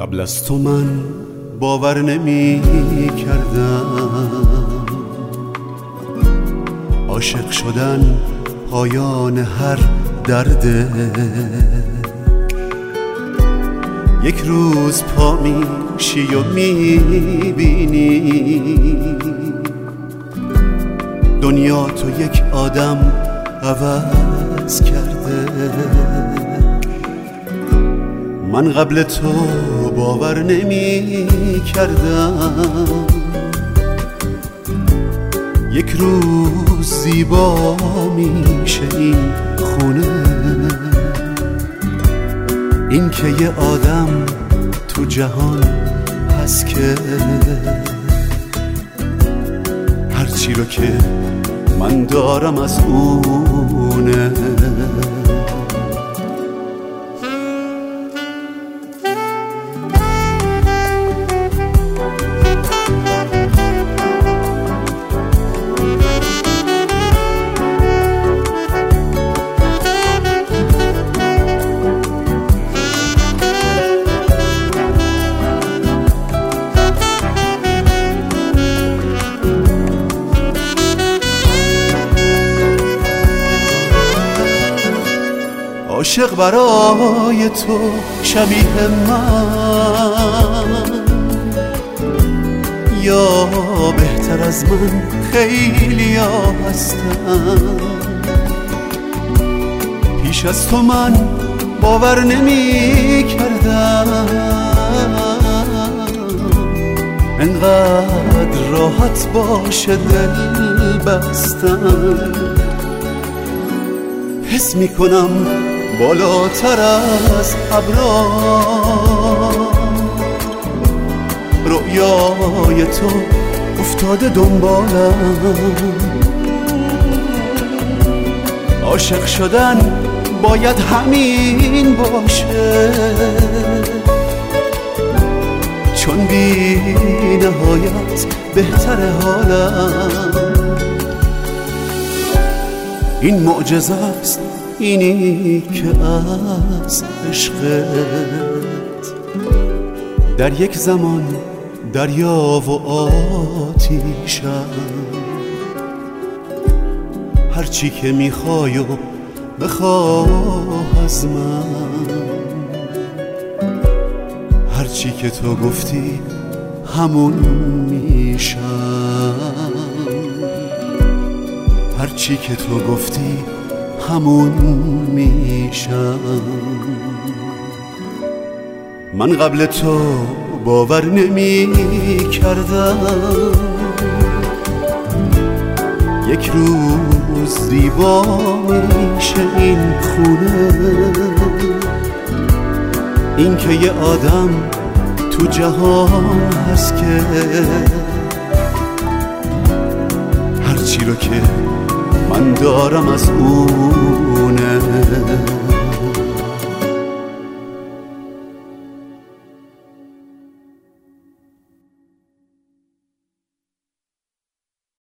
قبل از تو من باور نمی کردم عاشق شدن پایان هر درده. یک روز پا میشی و میبینی دنیا تو یک آدم عوض کرده. من قبل تو باور نمی کردم یک روز زیبا میشه این خونه، این که یه آدم تو جهان هست که هرچی رو که من دارم از اونه. عاشق برای تو شبیه من یا بهتر از من خیلی ها هستن. پیش از تو من باور نمی کردم انقدر راحت باشه دل بستن. حس می کنم بالاتر از ابرا رؤیای تو افتاده دنبالم. عاشق شدن باید همین باشه چون بی نهایت بهتر حالم. این معجزه است اینی که از عشقت در یک زمان دریا و آتیشم. هرچی که میخوای و بخواه از من، هرچی که تو گفتی همون میشم. هرچی که تو گفتی همون میشم. من قبل تو باور نمی کردم یک روز زیبا میشه این خونه، این که یه آدم تو جهان هست که هرچی رو که من دارم از اون